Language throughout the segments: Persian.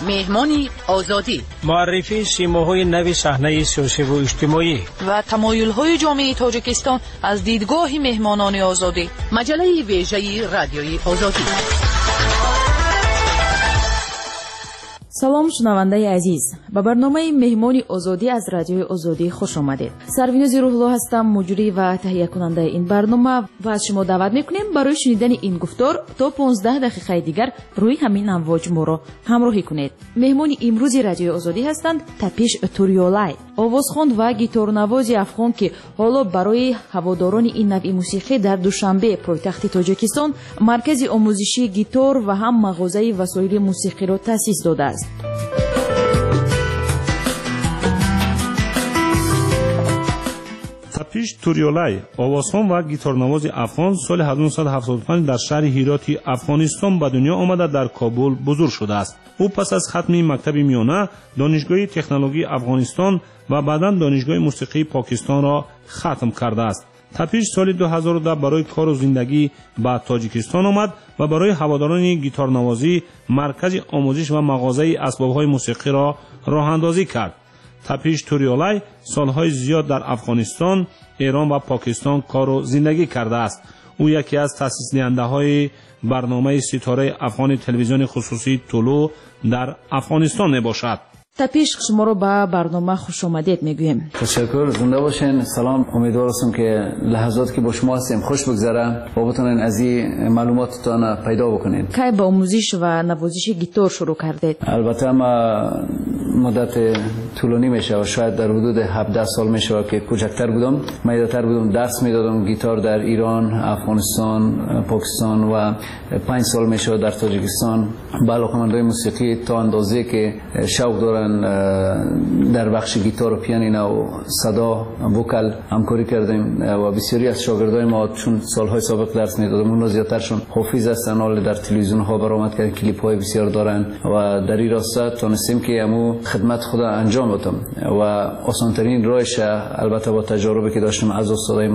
مهمانی آزادی، معرفی سیماهای نوی صحنه سیاسی و اجتماعی و تمایل‌های جامعه تاجیکستان از دیدگاه مهمانان آزادی. مجله ویژه رادیوی آزادی. سلام شنونده عزیز، به برنامه مهمانی آزادی از رادیوی آزادی خوش آمدید. سرویناز روح‌الله هستم، مجری و تهیه کننده این برنامه و از شما دعوت میکنیم برای شنیدن این گفتار تا 15 دقیقه دیگر روی همین امواج ما را همراهی کنید. مهمانی امروز رادیوی آزادی هستند تپیش توریولای، آوازخوان و گیتارنواز افغان که حالا برای هواداران این نوع موسیقی در دوشنبه پایتخت تاجیکستان مرکز آموزشی گیتار و هم مغازه وسایل موسیقی را تأسیس داده است. تپیش توریولای، آوازخوان و گیتارنواز افغان، سال 1975 در شهر هیراتی افغانستان به دنیا آمده در کابل بزرگ شده است. او پس از ختم مکتب میانه دانشگاه تکنولوژی افغانستان و بعداً دانشگاه موسیقی پاکستان را ختم کرده است. تپیش سال 2010 برای کار و زندگی به تاجیکستان آمد و برای هواداران گیتارنوازی مرکز آموزش و مغازه اسباب‌های موسیقی را راه اندازی کرد. تپیش توریولای سالهای زیاد در افغانستان، ایران و پاکستان کار و زندگی کرده است. او یکی از تأسیس دهنده‌های برنامه ستاره افغان تلویزیون خصوصی طلوع در افغانستان میباشد. تپیش شما رو به برنامه خوش آمدید میگویم. تشکر، زنده باشین. سلام، امیدوار هستم که لحظات که با شما هستیم خوش بگذره و بتونین از این معلوماتتان پیدا بکنین. کی با آموزش و نوازش گیتار شروع کردید؟ البته ما مدت طولانی میشه و شاید در حدود 17 سال میشه که کوچکتر بودم، میداتر بودم، درس میدادم گیتار در ایران، افغانستان، پاکستان و 5 سال میشه در تاجیکستان. با علاقه‌مندای موسیقی تا اندازه که شوق دارن در بخش گیتار و پیانینو و صدا وکل همکاری کردیم و بسیاری از شاگردای ما چون سالهای سابق درس میدادم اونها زیادترشون حافظ هستن، حال در تلویزیون ها برآمد کردن، کلیپ های بسیار دارن و در این راستا تونستیم که امو خدمت خود انجام بدم و آسانترین راهش البته با تجاربی که داشتیم از استادای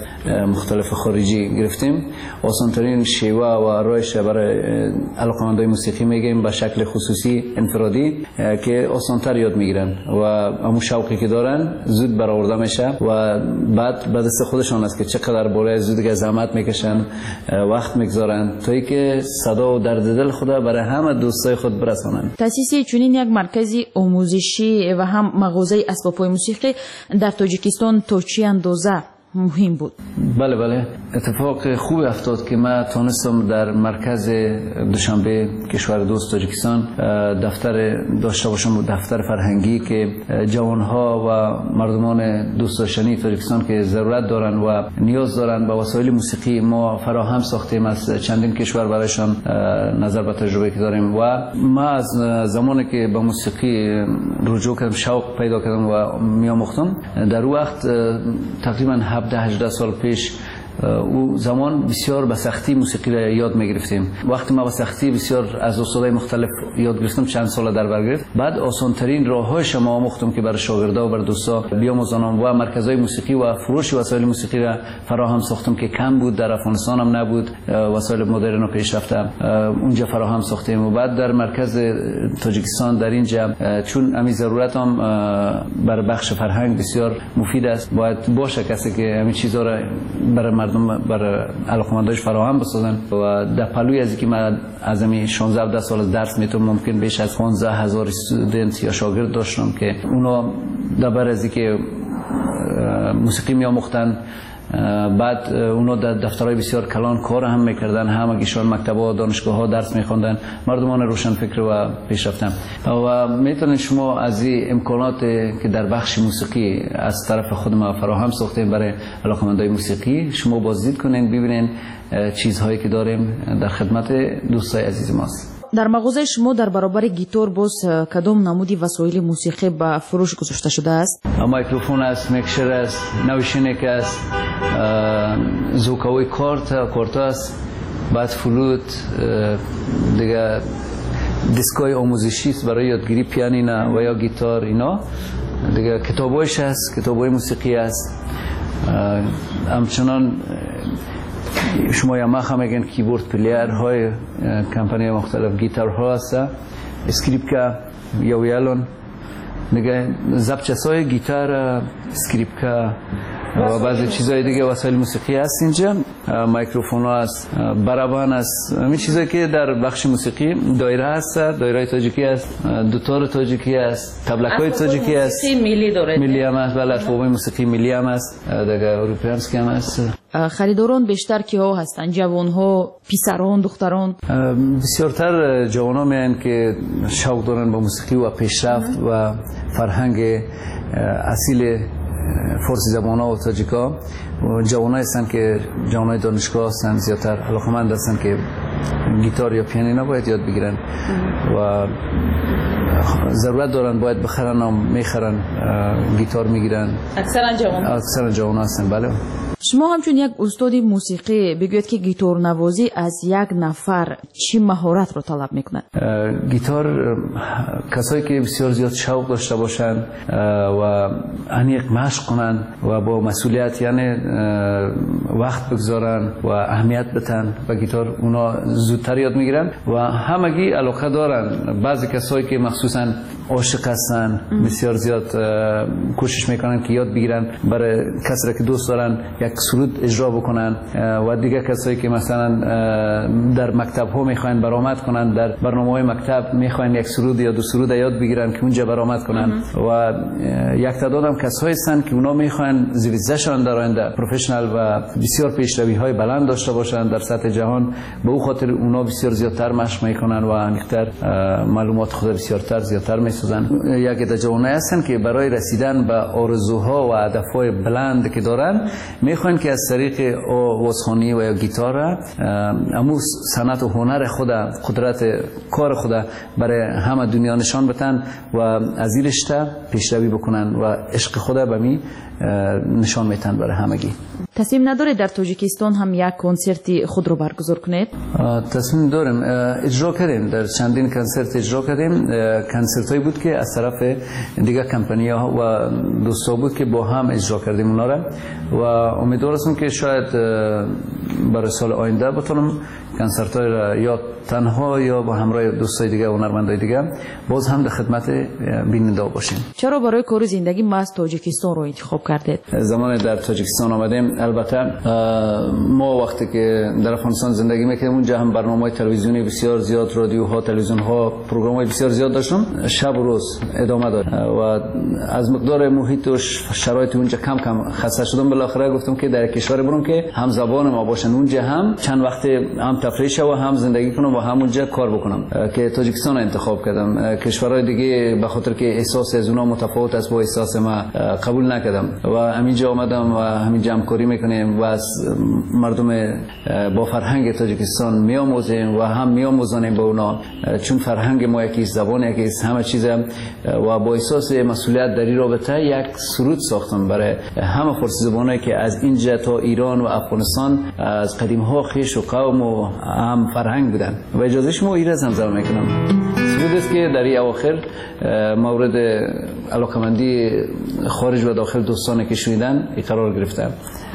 مختلف خارجی گرفتیم، آسانترین شیوه و راهش برای علاقه‌مندای موسیقی میگیم به شکل خصوصی انفرادی که آسانتر یاد میگیرن و همون شوقی که دارن زود برآورده میشه و بعد به دست خودشان است که چقدر بالای زود که زحمت میکشن، وقت میگذارن تا اینکه صدا و درد دل خود برای همه دوستای خود برسانن. تأسیس چنین یک مرکزی آموزشی و هم مغازه اسباب‌های موسیقی در تاجیکستان تا چه اندازه مهم بود؟ بله، اتفاق خوبی افتاد که من تونستم در مرکز دوشنبه کشور دوست تاجیکستان دفتر داشته باشم، دفتر فرهنگی که جوانها و مردمان دوست داشتنی تاجیکستان که ضرورت دارن و نیاز دارن به وسایل موسیقی ما فراهم ساختیم از چندین کشور برایشان نظر به تجربه که داریم و ما از زمانی که به موسیقی رجوع کردم، شوق پیدا کردم و میآموختم، در وقت تقریبا 17-18 سال پیش او زمان بسیار به سختی موسیقی را یاد می‌گرفتیم. وقتی ما به سختی بسیار از استادای مختلف یاد گرفتم، چند سال در بر گرفت، بعد آسان‌ترین راه‌هایش ما آموختم که برای شاگردا و برای دوستا بیاموزانم و مرکزهای موسیقی و فروش وسایل موسیقی را فراهم ساختم که کم بود، در افغانستان هم نبود، وسایل مدرن و پیشرفته اونجا فراهم ساختیم و بعد در مرکز تاجیکستان در اینجا چون همین ضرورت هم برای بخش فرهنگ بسیار مفید است، باید باشه کسی که همین چیزا را برای برای علاقمندانش فراهم بسازن و در پلوی از اینکه من از همین 16-17 سال درس میتونم ممکن بیش از 15,000 استودنت یا شاگرد داشتم که اونا در از اینکه موسیقی میآموختن، بعد اونا در دفترهای بسیار کلان کار هم میکردن، همگیشان مکتب‌ها دانشگاه‌ها درس میخوندن، مردمان روشن فکر و پیشرفتن و میتونید شما از این امکانات که در بخش موسیقی از طرف خود ما فراهم ساختیم برای علاقه‌مندای موسیقی شما بازدید کنین، ببینین چیزهایی که داریم در خدمت دوستای عزیز ماست. در مغازه شما در برابر گیتار باز کدام نمودی وسایل موسیقی به فروش گذاشته شده است؟ میکروفون است، میکسر است، نوشینک است، زوکاوی کارت است، بعد فلوت، دیگه دیسکای آموزشی است برای یادگیری پیانینو و یا گیتار، اینا دیگه کتابایش است، کتابای موسیقی است، همچنان شما یاماها میگن کیبورد پلیر های کمپانی مختلف گیتار ها هست، اسکریپکا یا ویالون دیگه، زبچسای گیتار، اسکریپکا و بعضی چیزای دیگه وسایل موسیقی هست اینجا، میکروفون هست، برابان هست، همین چیزایی که در بخش موسیقی دایره هست، دایره تاجیکی هست، دوتار تاجیکی هست، تبلکای تاجیکی هست، ملی داره، ملی هم هست، بله اسباب موسیقی ملی هم هست، دیگه اروپایی هم هست. خریداران بیشتر کیها هستن؟ جوانها، پسران، دختران؟ بسیارتر جوانها میان که شوق دارن با موسیقی و پیشرفت و فرهنگ اصیل فارسی زبان ها و تاجیکا، و جوانایی هستن که جوانای دانشگاه هستن، زیادتر علاقمند هستن که گیتار یا پیانینو باید یاد بگیرن و ضرورت دارن باید بخرن و میخرن، گیتار میگیرن. اکثرا جوان هستن. بله. شما همچون یک استاد موسیقی بگوید که گیتار نوازی از یک نفر چی مهارت رو طلب میکنه؟ گیتار کسایی که بسیار زیاد شوق داشته باشن و عمیق مشق کنن و با مسئولیت یعنی وقت بگذارن و اهمیت بدن و گیتار اونا زودتر یاد میگیرن و همگی علاقه دارن. بعضی کسایی که مخصوصا عاشق هستن بسیار زیاد کوشش میکنن که یاد بگیرن، برای کسایی که دوست دارن یک سرود اجرا بکنن و دیگه کسایی که مثلا در مکتب ها میخواین برآمد کنن، در برنامه‌های مکتب میخواین یک سرود یا دو سرود یاد بگیرن که اونجا برآمد کنن و یک تعداد هم کسایی هستن که اونا میخواین زیرزشان در آینده پروفشنال و بسیار پیشروی های بلند داشته باشن در سطح جهان، به او خاطر اونا بسیار زیادتر مشق میکنن و عمیق‌تر معلومات خود زیادتر میسازن. یک عده جوانای هستن که برای رسیدن به آرزوها و هدفهای بلند که دارن میخوان که از طریق آوازخوانی و یا گیتار امو صنعت و هنر خود، قدرت کار خود برای همه دنیا نشان بدن و از این رشته پیشروی بکنن و عشق خود به می نشان میتن برای همگی. تصمیم نداره در تاجیکستان هم یک کنسرتی خود رو برگزار کنید؟ تصمیم داریم، اجرا کردیم، در چندین کنسرت اجرا کردیم. کنسرت هایی بود که از طرف دیگه کمپانی ها و دوستا بود که با هم اجرا کردیم اونا را و امیدوار هستم که شاید برای سال آینده بتونم کنسرت های را یا تنها یا با همراه دوستای دیگه و هنرمندای دیگه باز هم در خدمت بیننده باشیم. چرا برای کار زندگی محض تاجیکستان رو انتخاب کردید؟ زمانی در تاجیکستان آمدیم، البته ما وقتی که در افغانستان زندگی میکردیم اونجا هم برنامه‌های تلویزیونی بسیار زیاد، رادیوها، تلویزیون‌ها، پروگرام‌های بسیار زیاد داشتم، شب و روز ادامه داد و از مقدار محیط و شرایط اونجا کم کم خسته شدم. بالاخره گفتم که در کشور برم که هم زبان ما باشن، اونجا هم چند وقت هم تفریح شو و هم زندگی کنم و هم اونجا کار بکنم که تاجیکستان انتخاب کردم. کشورهای دیگه به خاطر که احساس از اونها متفاوت است با احساس ما قبول نکردم و همینجا آمدم و همینجا همکاری میکنیم و از مردم با فرهنگ تاجیکستان میآموزیم و هم میآموزانیم با اونا، چون فرهنگ ما یکی است، زبان یکی است، همه چیز و با احساس مسئولیت در این رابطه یک سرود ساختم برای همه فارسی زبانایی که از اینجا تا ایران و افغانستان از قدیم ها خویش و قوم و هم فرهنگ بودن و اجازه شما این را زمزمه میکنم. سرود است که در این اواخر مورد علاقمندی خارج و داخل دوستانی که شنیدن قرار گرفته.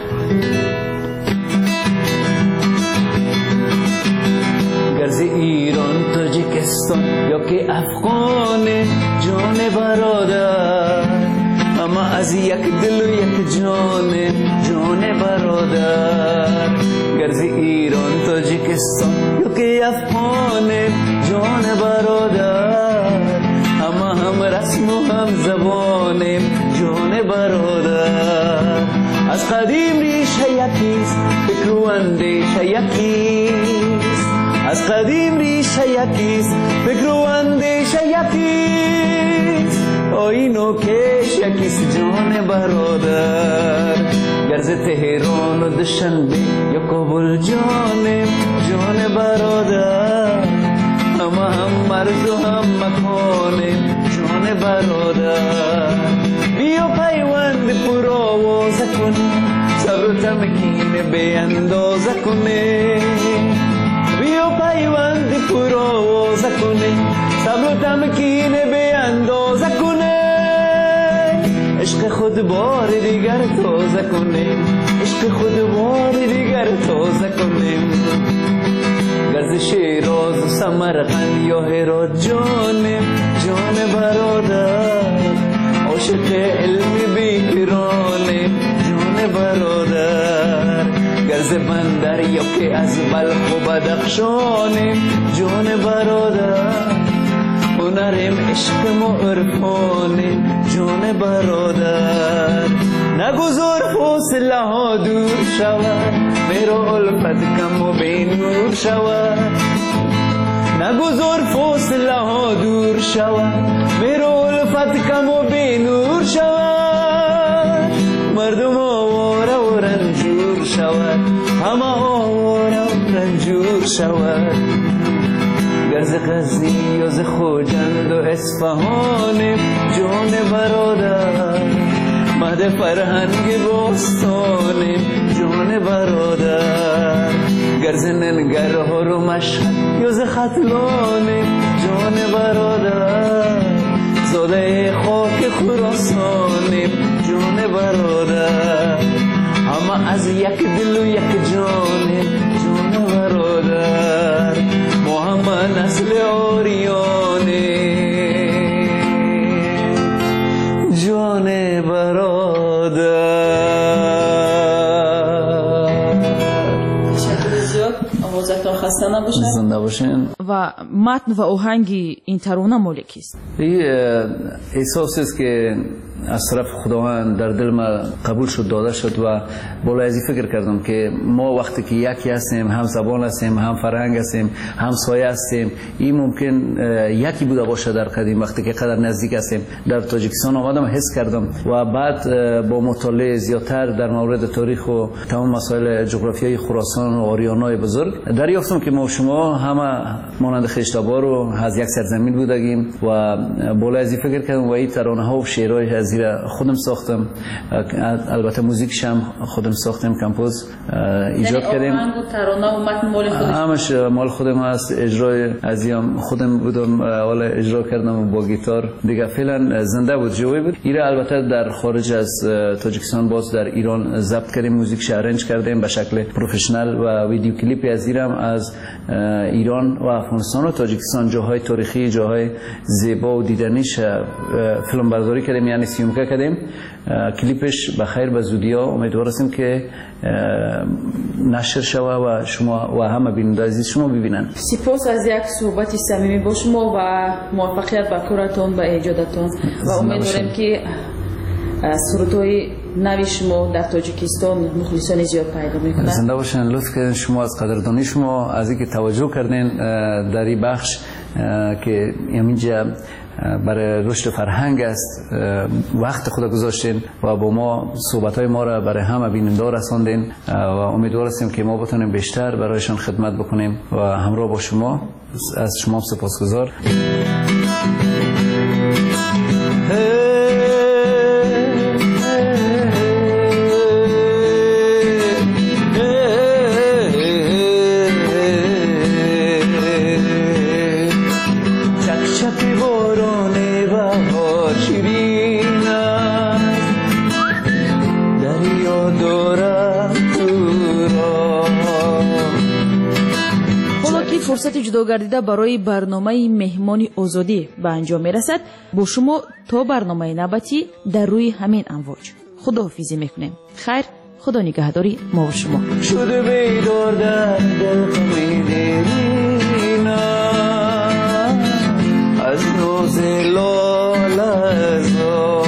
گرز ایران تاجیکستان یا که افغان جان برادر، اما از یک دل و یک جان برادر. گرز ایران تاجیکستان یا که افغان جان برادر، اما هم رسم و هم زبان جان برادر. از قدیم ریشه یکیست، فکر و اندیشه یکیست. از قدیم ریشه یکیست، فکر و اندیشه یکیست. آیین و کش یکیست جان برادر. گرز تهران و دوشنبه یا کابل جان برادر، اما هم مرز و هم مکان جان برادر. بیا پیوند پر آوازه کنیم، صبر و تمکین به اندازه کنیم. بیا پیوند پر آوازه کنیم، صبر و تمکین به اندازه کنیم. عشق خود بار دیگر تازه کنیم. عشق خود بار دیگر تازه کنیم. گرز شیراز و سمرقند یا هرات جانم، جان برادر عاشق علم بیکرانم، جان برادر گرز بندر یا که از بلخ و بدخشانم، جان برادر هنرم عشقم و عرفانم، جان برادر نگذار فاصله ها دور شود، میرا الفت کم و بین نور شود. نگذار فاصله ها دور شود، میرا الفت کم و بین نور شود. مردم آواره و رنجور شود، همه آواره و رنجور شود. گرز غزنی و ز خوجند و اصفهانم، جان برادر مهد فرهنگ باستانم، جان برادر گرز ننگرهار و مشهد یا ز ختلانم، جان برادر زاده خاک خراسانم، جان برادر همه از یک دل و یک جانم، جان برادر ما همه نسل آریانیم، جان برادر. آوازتان خسته نباشن. زنده باشین. و متن و آهنگ این ترانه مال کیست؟ این احساسی است که از طرف خداوند در دل ما قبول شد، داده شد و بالا از فکر کردم که ما وقتی که یکی هستیم، هم زبان هستیم، هم فرهنگ هستیم، هم سایه هستیم، این ممکن یکی بوده باشه در قدیم. وقتی که قدر نزدیک هستیم در تاجیکستان آمدم حس کردم و بعد با مطالعه زیادتر در مورد تاریخ و تمام مسائل جغرافیایی خراسان و آریانای بزرگ دریافتم که ما و شما همه مانند خشتابار و از یک سرزمین بودیم و بالا از فکر کردم و این ترانه ها و شعرهای از خودم ساختم، البته موزیکش هم خودم ساختم، کمپوز ایجاد کردیم. ترانه و متن مال خودش همش مال خودم هست. اجرای ازیم خودم بودم، حالا اجرا کردم با گیتار دیگه. فعلا زنده بود، جوی بود. ایره البته در خارج از تاجیکستان باز در ایران ضبط کردیم، موزیکش ارنج کردیم به شکل پروفشنال و ویدیو کلیپی از ایران از ایران و افغانستان و تاجیکستان جاهای تاریخی، جاهای زیبا و دیدنیش فیلم برداری کردیم، یعنی سیومکه کردیم. کلیپش بخیر به زودی ها امیدوار هستیم که نشر شوه و شما و همه بیننده عزیز شما ببینن. سپاس از یک صحبت صمیمی با شما و موفقیت به کارتون و ایجادتون و امیدواریم که سرودهای نوی شما در تاجیکستان مخلصان زیاد پیدا میکنن. زنده باشین. لطف کردین شما، از قدردانی شما، از اینکه توجه کردین در این بخش که اینجا برای رشد فرهنگ است، وقت خود گذاشتین و با ما صحبت‌های ما را برای همه بیننده رساندین و امیدوار هستیم که ما بتونیم بیشتر برایشان خدمت بکنیم و همراه با شما. از شما سپاسگزار. فرصت جدا گردیده برای برنامه مهمان آزادی به انجام میرسد. با شما تا برنامه نوبتی در روی همین امواج خداحافظی میکنیم. خیر، خدا نگهداری ما و شما. شده بیدار در دل قمیدینا از نوز لالزا،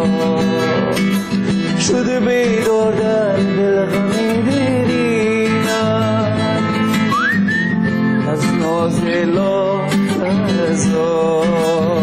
شده بیدار در دل قمیدینا از ناز لالزا.